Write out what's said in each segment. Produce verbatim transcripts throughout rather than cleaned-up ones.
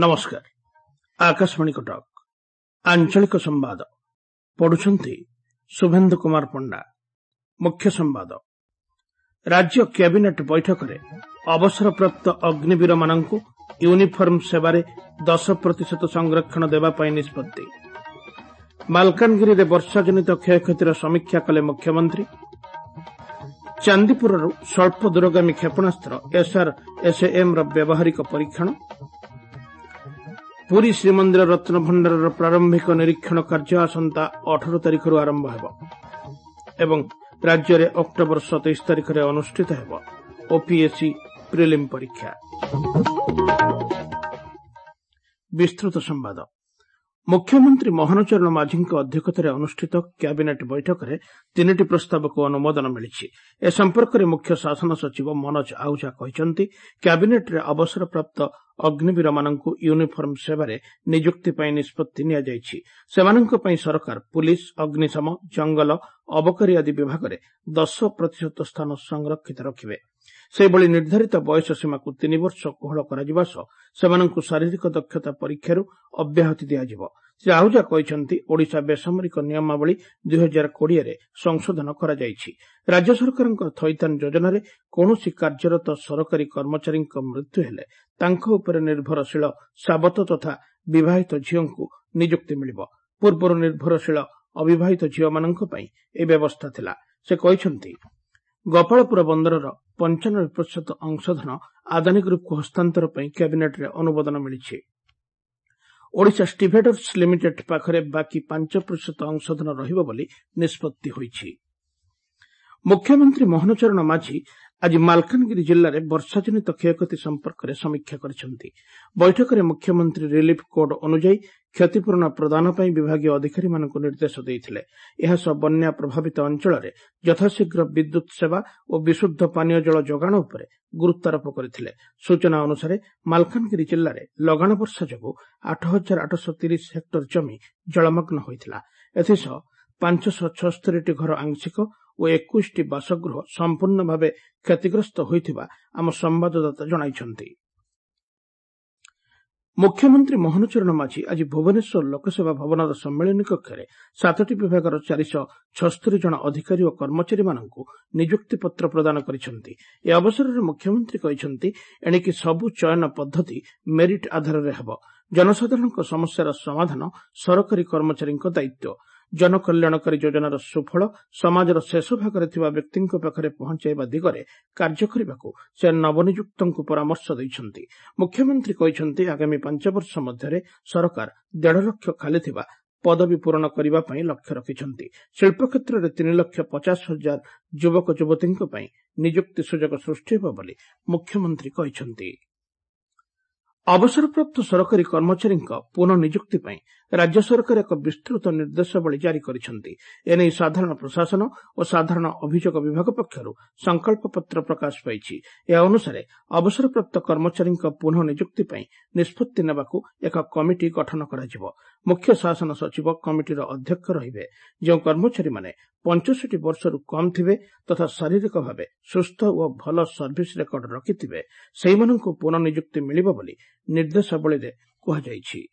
नमस्कार। आकाशवाणी कटक आंचलिक संवाद पढ़ुछंती शुभेन्दु कुमार पंडा। मुख्य संवाद। राज्य कैबिनेट बैठक में अवसरप्राप्त अग्निवीर मानंकु यूनिफॉर्म सेवारे दस प्रतिशत संरक्षण देवाई निष्पत्ति। मालकानगिरी रे वर्षा जनित क्षयक्षतिर समीक्षा कले मुख्यमंत्री। चांदीपुर स्वल्प दूरगामी क्षेपणास्त्र एसआर एसएएम व्यवहारिक परीक्षण। पुरी श्रीमंदिर रत्नभंडार प्रारंभिक निरीक्षण कार्य आसंता अठारह तारिख आरंभ हेब एवं राज्य में अक्टोबर सतैश तारिख में अनुष्ठित हेब ओपीएससी प्रिलिम परीक्षा। विस्तृत संवाद। मुख्यमंत्री मोहन चरण माझी अध्यक्षतार अनुष्ठित कैबिनेट बैठक में तीन प्रस्ताव को अनुमोदन मिली। ए संपर्क में मुख्य शासन सचिव मनोज आहुजा कहते कैबिनेट रे अवसरप्राप्त अग्निवीर मानंकु यूनिफॉर्म सेवारे नियुक्ति पई निष्पत्ति निया जायछि। सेमानंक पई सरकार पुलिस अग्निशम जंगल अबकारी आदि विभाग में दस प्रतिशत स्थान संरक्षित रखिबे। सेबଳି निर्धारित बयस सीमा को तीन वर्ष कोहल कराजिबा सह सेमानंकु शारीरिक दक्षता परीक्षारु अब्याहति दियाजिबो। श्री आहुजा कहते ओडिशा बेसामरिक नियमावली दुई हजार कोड़े रे संशोधन करा जायछि। राज्य सरकारक थैतान योजन कौनसी कार्यरत सरकारी कर्मचारी मृत्यु हेले तांको उपरे निर्भरशील साबत तथा विवाहित झीओंकु नियुक्ति मिलिबो। पूर्व निर्भरशील अविवाहित झीओ मानंक पई ए व्यवस्था थिला। से कहते गोपालपुर बंदरर पंचानबे प्रतिशत अंशधन आदानी ग्रुप को हस्तांतर पई कैबिनेट रे अनुमोदन मिली। ओडिशा स्टीभेडर्स लिमिटेड पाखरे बाकी पांच प्रतिशत अंशधन रहिबो बोली निष्पत्ति होईछि। मुख्यमंत्री मोहन चरण माझी आज मालकानगिरी जिले में वर्षा जनित क्षयक्षति संपर्क में समीक्षा करिसेंति। बैठक में मुख्यमंत्री रिलीफ कोड अनुଯାयी क्षतिपूरण प्रदान पर विभाग अधिकारी मानक निर्देश देइथिले। एहा सब बन्या प्रभावित अंचल में यथाशीघ्र विद्युत सेवा और विशुद्ध पानीय जल जोगाण उपरे गुरुत्वारोप करथिले। सूचना अनुसार मालकानगिरी जिले में लगाण वर्षा जोगु आठ हजार आठश तीस हेक्टर जमी जलमग्न होइथिला। एथिसह पांचश छस्तरी घर आंशिक और इक्कीस बासगृह संपूर्ण भाव क्षतिग्रस्त होइथिबा आम संवाददाता जणाइछन्ति। मुख्यमंत्री मोहन चरण माझी आज भुवनेश्वर लोकसेवा भवन सम्मेलन कक्ष में सातटी विभाग चारिश छस्तरी जन अधिकारी और कर्मचारी मानक नियुक्ति पत्र प्रदान करिसेंति। ए अवसर में मुख्यमंत्री कहते एणिकी सबु चयन पद्धति मेरिट आधार में हेब। जनसाधारण समस्यार समाधान सरकारी कर्मचारी दायित्व। जनकल्याणकारी योजनार सुफल समाजर शेष भाग में व्यक्ति पाखे पहुंचाइबा दिगरे कार्य करने से नवनियुक्त परामर्श देइछन्ति। मुख्यमंत्री कहते आगामी पांच वर्ष मध्य सरकार डेढ़ लक्ष खाली थिबा पदवी पूरण करने पर लक्ष्य रखिछन्ति। शिल्प क्षेत्र में तीन लक्ष पचास हजार युवक युवती नियुक्ति सुजोग सृष्टि हेब बोली मुख्यमंत्री कहते। अवसरप्राप्त सरकारी कर्मचारी पुनः नियुक्ति पर राज्य सरकार एक विस्तृत निर्देशावली जारी करिसेंति। एने साधारण प्रशासन और साधारण अभियोग विभाग पक्षरु संकल्प पत्र प्रकाश पाइछि। ए अनुसार अवसरप्राप्त कर्मचारी पुनः नियुक्ति पर निष्पत्ति नेबाकु एक कमिटी गठन कराजिबो। मुख्य शासन सचिव कमिटीर अध्यक्ष रहिबे। जो कर्मचारी माने पचसठ वर्षरु कम थिबे तथा शारीरिक भावे सुस्थ और भल सर्विस रेकर्ड रखिथिबे सेहिमानंकु पुनः नियुक्ति मिलिबो बोली निर्देशावली रे कुहाଯାଇଛି।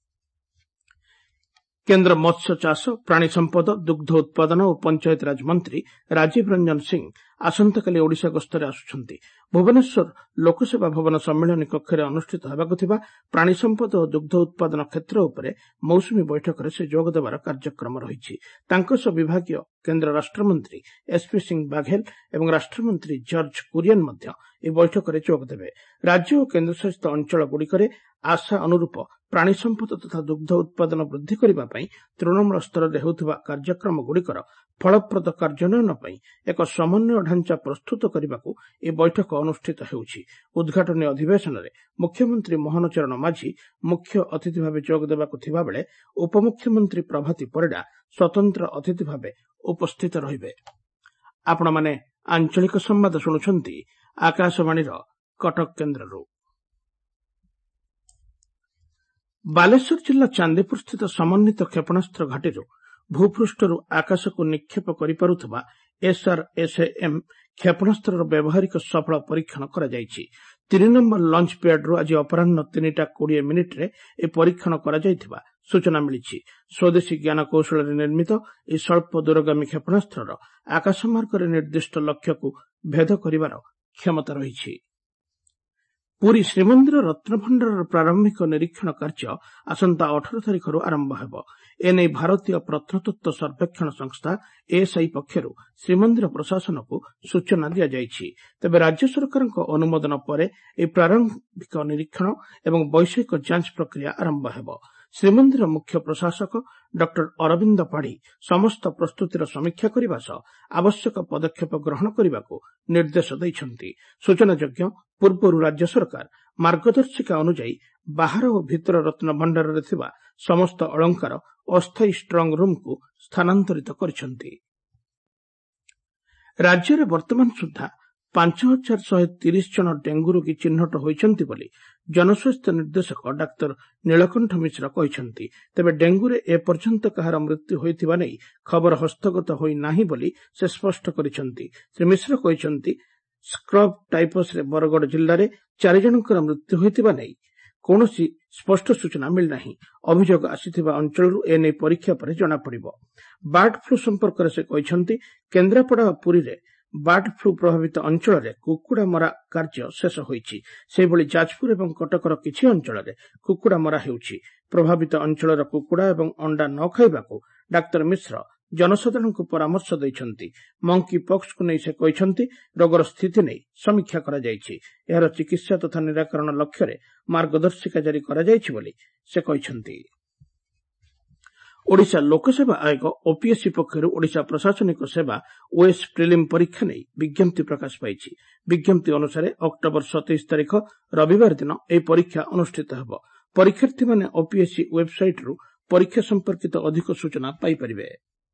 केन्द्र मत्स्य चाष प्राणी संपद दुग्ध उत्पादन और पंचायत राज मंत्री राजीव रंजन सिंह आसंताकाली ओडिशा गस्तरे आसुछन्ति। भुवनेश्वर लोकसेवा भवन सम्मेलन कक्ष में अनुष्ठित हेबाकु थिबा प्राणी संपद और दुग्ध उत्पादन क्षेत्र उपरे मौसुमी बैठक में से जोग देवार कार्यक्रम रहिछि। तांको सह विभागीय केन्द्र राष्ट्रमंत्री एसपी सिंह बाघेल एवं राष्ट्रमंत्री जॉर्ज कुरियन मध्य ए बैठक में जोग देबे। राज्य और केन्द्रशासित अंचल गुड़िकरे आशा अनुरूप प्राणी संपद तथा दुग्ध उत्पादन वृद्धि करने पर तृणमूल स्तर में होउथिबा कार्यक्रम गुड़िकर फलप्रद कार्यान्वयन पर एक समन्वय ढांचा प्रस्तुत करने को ए बैठक अनुष्ठित हेउछि। उद्घाटनी अधिवेशन में मुख्यमंत्री मोहन चरण माझी मुख्य अतिथि भाव जोग देबाकु थिबा बेले उपमुख्यमंत्री प्रभाती परिडा स्वतंत्र अतिथि भाव उपस्थित रहिबे। आपण माने आंचलिक संवाद शुणुछन्ति आकाशवाणी कटक केन्द्ररू। बालेश्वर जिला चांदीपुर स्थित समन्वित क्षेपणास्त्र घाटी भूपृष्ठरू आकाश को निक्षेप करिपारुथबा एसआर एसएएम क्षेपणास्त्र व्यवहारिक सफल परीक्षण करा जायछि। ତିନି ନମ୍ବର ଲଞ୍ଚ ପ୍ୟାଡ୍ରୁ ଆଜି ଅପରାହ୍ନ ତିନିଟା କୋଡ଼ିଏ ମିନିଟ୍ରେ ଏହି ପରୀକ୍ଷଣ କରାଯାଇଥିବା ସୂଚନା ମିଳିଛି। ସ୍ୱଦେଶୀ ଜ୍ଞାନକୌଶଳରେ ନିର୍ମିତ ଏହି ସ୍ୱଳ୍ପ ଦୂରଗାମୀ କ୍ଷେପଣାସ୍ତ୍ରର ଆକାଶମାର୍ଗରେ ନିର୍ଦ୍ଦିଷ୍ଟ ଲକ୍ଷ୍ୟକୁ ଭେଦ କରିବାର କ୍ଷମତା ରହିଛି। ପୁରୀ ଶ୍ରୀମନ୍ଦିର ରତ୍ନଭଣ୍ଡାରର ପ୍ରାରମ୍ଭିକ ନିରୀକ୍ଷଣ କାର୍ଯ୍ୟ ଆସନ୍ତା ଅଠର ତାରିଖରୁ ଆରମ୍ଭ ହେବ। ଏନେଇ ଭାରତୀୟ ପ୍ରତ୍ନତତ୍ତ୍ୱ ସର୍ବେକ୍ଷଣ ସଂସ୍ଥା ଏଏସ୍ଆଇ ପକ୍ଷରୁ ଶ୍ରୀମନ୍ଦିର ପ୍ରଶାସନକୁ ସୂଚନା ଦିଆଯାଇଛି। ତେବେ ରାଜ୍ୟ ସରକାରଙ୍କ ଅନୁମୋଦନ ପରେ ଏହି ପ୍ରାରମ୍ଭିକ ନିରୀକ୍ଷଣ ଏବଂ ବୈଷୟିକ ଯାଞ୍ଚ ପ୍ରକ୍ରିୟା ଆରମ୍ଭ ହେବ। ଶ୍ରୀମନ୍ଦିର ମୁଖ୍ୟ ପ୍ରଶାସକ ଡ ଅରବିନ୍ଦ ପାଢ଼ୀ ସମସ୍ତ ପ୍ରସ୍ତୁତିର ସମୀକ୍ଷା କରିବା ସହ ଆବଶ୍ୟକ ପଦକ୍ଷେପ ଗ୍ରହଣ କରିବାକୁ ନିର୍ଦ୍ଦେଶ ଦେଇଛନ୍ତି। ସୂଚନାଯୋଗ୍ୟ, ପୂର୍ବରୁ ରାଜ୍ୟ ସରକାର ମାର୍ଗଦର୍ଶିକା ଅନୁଯାୟୀ ବାହାର ଓ ଭିତର ରତ୍ନଭଣ୍ଡାରରେ ଥିବା ସମସ୍ତ ଅଳଙ୍କାର ଅସ୍ଥାୟୀ ଷ୍ଟ୍ରଙ୍ଗ ରୁମ୍କୁ ସ୍ଥାନାନ୍ତରିତ କରିଛନ୍ତି। ରାଜ୍ୟରେ ବର୍ତ୍ତମାନ ସୁଦ୍ଧା ପାଞ୍ଚ ହଜାର ଶହେ ତିରିଶ ଜଣ ଡେଙ୍ଗୁ ରୋଗୀ ଚିହ୍ନଟ ହୋଇଛନ୍ତି ବୋଲି ଜନସ୍ୱାସ୍ଥ୍ୟ ନିର୍ଦ୍ଦେଶକ ଡାକ୍ତର ନୀଳକଣ୍ଠ ମିଶ୍ର କହିଛନ୍ତି। ତେବେ ଡେଙ୍ଗୁରେ ଏପର୍ଯ୍ୟନ୍ତ କାହାର ମୃତ୍ୟୁ ହୋଇଥିବା ନେଇ ଖବର ହସ୍ତଗତ ହୋଇନାହିଁ ବୋଲି ସେ ସ୍ପଷ୍ଟ କରିଛନ୍ତି। ଶ୍ରୀ ମିଶ୍ର କହିଛନ୍ତି, ସ୍କ୍ରବ ଟାଇଫସରେ ବରଗଡ଼ ଜିଲ୍ଲାରେ ଚାରି ଜଣଙ୍କର ମୃତ୍ୟୁ ହୋଇଥିବା ନେଇ କୌଣସି ସ୍ପଷ୍ଟ ସୂଚନା ମିଳିନାହିଁ। ଅଭିଯୋଗ ଆସିଥିବା ଅଞ୍ଚଳରୁ ଏନେଇ ପରୀକ୍ଷା ପରେ ଜଣାପଡ଼ିବ। ବାର୍ଡ ଫ୍ଲୁ ସମ୍ପର୍କରେ ସେ କହିଛନ୍ତି, କେନ୍ଦ୍ରାପଡ଼ା ଓ ପୁରୀରେ ବାର୍ଡ ଫ୍ଲୁ ପ୍ରଭାବିତ ଅଞ୍ଚଳରେ କୁକୁଡ଼ା ମରା କାର୍ଯ୍ୟ ଶେଷ ହୋଇଛି। ସେହିଭଳି ଯାଜପୁର ଏବଂ କଟକର କିଛି ଅଞ୍ଚଳରେ କୁକୁଡ଼ା ମରା ହେଉଛି। ପ୍ରଭାବିତ ଅଞ୍ଚଳର କୁକୁଡ଼ା ଏବଂ ଅଣ୍ଡା ନ ଖାଇବାକୁ ଡାକ୍ତର ମିଶ୍ର ଜନସାଧାରଣଙ୍କୁ ପରାମର୍ଶ ଦେଇଛନ୍ତି। ମଙ୍କି ପକ୍ସକୁ ନେଇ ସେ କହିଛନ୍ତି, ରୋଗର ସ୍ଥିତି ନେଇ ସମୀକ୍ଷା କରାଯାଇଛି। ଏହାର ଚିକିତ୍ସା ତଥା ନିରାକରଣ ଲକ୍ଷ୍ୟରେ ମାର୍ଗଦର୍ଶିକା ଜାରି କରାଯାଇଛି ବୋଲି ସେ କହିଛନ୍ତି। ଓଡ଼ିଶା ଲୋକସେବା ଆୟୋଗ ଓପିଏସ୍ସି ପକ୍ଷରୁ ଓଡ଼ିଶା ପ୍ରଶାସନିକ ସେବା ଓଏସ୍ ପ୍ରିଲିମ୍ ପରୀକ୍ଷା ନେଇ ବିଜ୍ଞପ୍ତି ପ୍ରକାଶ ପାଇଛି। ବିଜ୍ଞପ୍ତି ଅନୁସାରେ ଅକ୍ଟୋବର ସତେଇଶ ତାରିଖ ରବିବାର ଦିନ ଏହି ପରୀକ୍ଷା ଅନୁଷ୍ଠିତ ହେବ। ପରୀକ୍ଷାର୍ଥୀମାନେ ଓପିଏସ୍ସି ୱେବ୍ସାଇଟ୍ରୁ ପରୀକ୍ଷା ସମ୍ପର୍କିତ ଅଧିକ ସୂଚନା ପାଇପାରିବେ।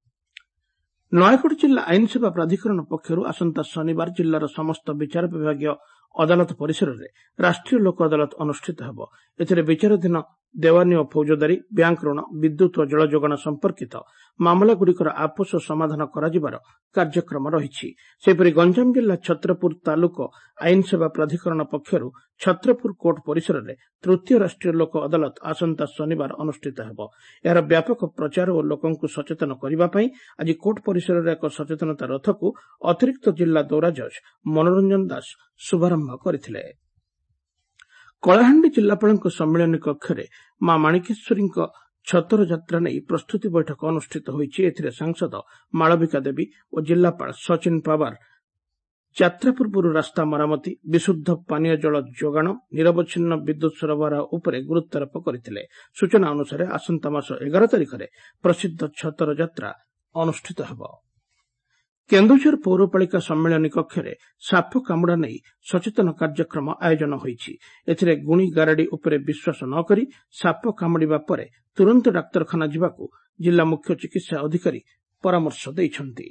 ନୟାଗଡ଼ ଜିଲ୍ଲା ଆଇନସେବା ପ୍ରାଧିକରଣ ପକ୍ଷରୁ ଆସନ୍ତା ଶନିବାର ଜିଲ୍ଲାର ସମସ୍ତ ବିଚାର ବିଭାଗୀୟ ଅଦାଲତ ପରିସରରେ ରାଷ୍ଟ୍ରୀୟ ଲୋକ ଅଦାଲତ ଅନୁଷ୍ଠିତ ହେବ। ଏଥିରେ ବିଚାରାଧୀନ ଦେୱାନୀ ଓ ଫୌଜଦାରୀ, ବ୍ୟାଙ୍କ ଋଣ, ବିଦ୍ୟୁତ୍ ଓ ଜଳ ଯୋଗାଣ ସମ୍ପର୍କିତ ମାମଲାଗୁଡ଼ିକର ଆପୋଷ ସମାଧାନ କରାଯିବାର କାର୍ଯ୍ୟକ୍ରମ ରହିଛି। ସେହିପରି ଗଞ୍ଜାମ ଜିଲ୍ଲା ଛତ୍ରପୁର ତାଲୁକ ଆଇନସେବା ପ୍ରାଧିକରଣ ପକ୍ଷରୁ ଛତ୍ରପୁର କୋର୍ଟ ପରିସରରେ ତୃତୀୟ ରାଷ୍ଟ୍ରୀୟ ଲୋକ ଅଦାଲତ ଆସନ୍ତା ଶନିବାର ଅନୁଷ୍ଠିତ ହେବ। ଏହାର ବ୍ୟାପକ ପ୍ରଚାର ଓ ଲୋକଙ୍କୁ ସଚେତନ କରିବା ପାଇଁ ଆଜି କୋର୍ଟ ପରିସରରେ ଏକ ସଚେତନତା ରଥକୁ ଅତିରିକ୍ତ ଜିଲ୍ଲା ଦୌରା ଜଜ୍ ମନୋରଞ୍ଜନ ଦାସ ଶୁଭାରମ୍ଭ କରିଥିଲେ। କଳାହାଣ୍ଡି ଜିଲ୍ଲାପାଳଙ୍କ ସମ୍ମିଳନୀ କକ୍ଷରେ ମା ମାଣିକେଶ୍ୱରୀଙ୍କ ଛତର ଯାତ୍ରା ନେଇ ପ୍ରସ୍ତୁତି ବୈଠକ ଅନୁଷ୍ଠିତ ହୋଇଛି। ଏଥିରେ ସାଂସଦ ମାଳବିକା ଦେବୀ ଓ ଜିଲ୍ଲାପାଳ ସଚିନ ପାୱାର ଯାତ୍ରା ପୂର୍ବରୁ ରାସ୍ତା ମରାମତି, ବିଶୁଦ୍ଧ ପାନୀୟ ଜଳ ଯୋଗାଣ, ନିରବଚ୍ଛିନ୍ନ ବିଦ୍ୟୁତ୍ ସରବରାହ ଉପରେ ଗୁରୁତ୍ୱାରୋପ କରିଥିଲେ। ସୂଚନା ଅନୁସାରେ ଆସନ୍ତା ମାସ ଏଗାର ତାରିଖରେ ପ୍ରସିଦ୍ଧ ଛତର ଯାତ୍ରା ଅନୁଷ୍ଠିତ ହେବ। କେନ୍ଦୁଝର ପୌରପାଳିକା ସମ୍ମିଳନୀ କକ୍ଷରେ ସାପ କାମୁଡ଼ା ନେଇ ସଚେତନ କାର୍ଯ୍ୟକ୍ରମ ଆୟୋଜନ ହୋଇଛି। ଏଥିରେ ଗୁଣି ଗାରେଡ଼ି ଉପରେ ବିଶ୍ୱାସ ନ କରି ସାପ କାମୁଡ଼ିବା ପରେ ତୁରନ୍ତ ଡାକ୍ତରଖାନା ଯିବାକୁ ଜିଲ୍ଲା ମୁଖ୍ୟ ଚିକିତ୍ସା ଅଧିକାରୀ ପରାମର୍ଶ ଦେଇଛନ୍ତି।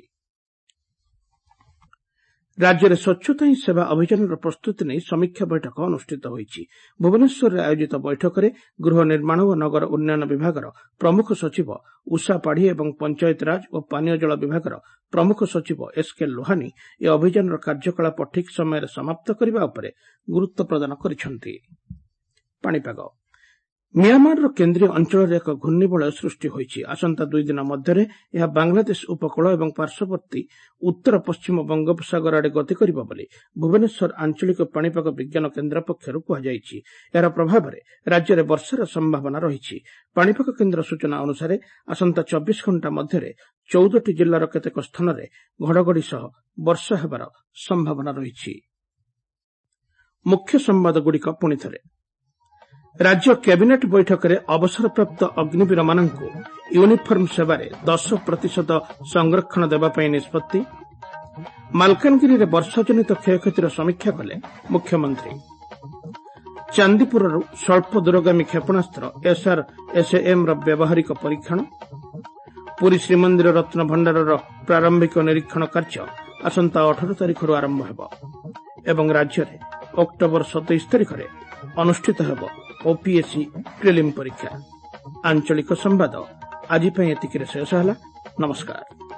ରାଜ୍ୟରେ ସ୍ୱଚ୍ଛତା ହିଁ ସେବା ଅଭିଯାନର ପ୍ରସ୍ତୁତି ନେଇ ସମୀକ୍ଷା ବୈଠକ ଅନୁଷ୍ଠିତ ହୋଇଛି। ଭୁବନେଶ୍ୱରରେ ଆୟୋଜିତ ବୈଠକରେ ଗୃହ ନିର୍ମାଣ ଓ ନଗର ଉନ୍ନୟନ ବିଭାଗର ପ୍ରମୁଖ ସଚିବ ଉଷା ପାଢ଼ୀ ଏବଂ ପଞ୍ଚାୟତରାଜ ଓ ପାନୀୟ ଜଳ ବିଭାଗର ପ୍ରମୁଖ ସଚିବ ଏସ୍କେ ଲୋହାନୀ ଏ ଅଭିଯାନର କାର୍ଯ୍ୟକଳାପ ଠିକ୍ ସମୟରେ ସମାପ୍ତ କରିବା ଉପରେ ଗୁରୁତ୍ୱ ପ୍ରଦାନ କରିଛନ୍ତି। ପାଣିପାଗ। ମିଆଁମାରର କେନ୍ଦ୍ରୀୟ ଅଞ୍ଚଳରେ ଏକ ଘୂର୍ଣ୍ଣିବଳୟ ସୃଷ୍ଟି ହୋଇଛି। ଆସନ୍ତା ଦୁଇ ଦିନ ମଧ୍ୟରେ ଏହା ବାଂଲାଦେଶ ଉପକୂଳ ଏବଂ ପାର୍ଶ୍ୱବର୍ତ୍ତୀ ଉତ୍ତର ପଶ୍ଚିମ ବଙ୍ଗୋପସାଗର ଆଡ଼େ ଗତି କରିବ ବୋଲି ଭୁବନେଶ୍ୱର ଆଞ୍ଚଳିକ ପାଣିପାଗ ବିଜ୍ଞାନ କେନ୍ଦ୍ର ପକ୍ଷରୁ କୁହାଯାଇଛି। ଏହାର ପ୍ରଭାବରେ ରାଜ୍ୟରେ ବର୍ଷାର ସମ୍ଭାବନା ରହିଛି। ପାଣିପାଗ କେନ୍ଦ୍ର ସୂଚନା ଅନୁସାରେ ଆସନ୍ତା ଚବିଶ ଘଣ୍ଟା ମଧ୍ୟରେ ଚଉଦଟି ଜିଲ୍ଲାର କେତେକ ସ୍ଥାନରେ ଘଡ଼ଘଡ଼ି ସହ ବର୍ଷା ହେବାର ସମ୍ଭାବନା ରହିଛି। ମୁଖ୍ୟ ସମ୍ବାଦଗୁଡ଼ିକ ପୁଣିଥରେ। ରାଜ୍ୟ କ୍ୟାବିନେଟ୍ ବୈଠକରେ ଅବସରପ୍ରାପ୍ତ ଅଗ୍ନିବୀରମାନଙ୍କୁ ୟୁନିଫର୍ମ ସେବାରେ ଦଶ ପ୍ରତିଶତ ସଂରକ୍ଷଣ ଦେବା ପାଇଁ ନିଷ୍ପତ୍ତି। ମାଲକାନଗିରିରେ ବର୍ଷାଜନିତ କ୍ଷୟକ୍ଷତିର ସମୀକ୍ଷା କଲେ ମୁଖ୍ୟମନ୍ତ୍ରୀ। ଚାନ୍ଦିପୁରରୁ ସ୍ୱଳ୍ପ ଦୂରଗାମୀ କ୍ଷେପଣାସ୍ତ୍ର ଏସ୍ଆର୍ ଏସ୍ଏଏମ୍ର ବ୍ୟବହାରିକ ପରୀକ୍ଷଣ। ପୁରୀ ଶ୍ରୀମନ୍ଦିର ରତ୍ନଭଣ୍ଡାରର ପ୍ରାରମ୍ଭିକ ନିରୀକ୍ଷଣ କାର୍ଯ୍ୟ ଆସନ୍ତା ଅଠର ତାରିଖରୁ ଆରମ୍ଭ ହେବ ଏବଂ ରାଜ୍ୟରେ ଅକ୍ଟୋବର ସତେଇଶ ତାରିଖରେ ଅନୁଷ୍ଠିତ ହେବ ଓପିଏସ୍ସି ପ୍ରିଲିମ୍ ପରୀକ୍ଷା। ଆଞ୍ଚଳିକ ସମ୍ବାଦ ଆଜି ପାଇଁ ଏତିକିରେ ଶେଷ ହେଲା। ନମସ୍କାର।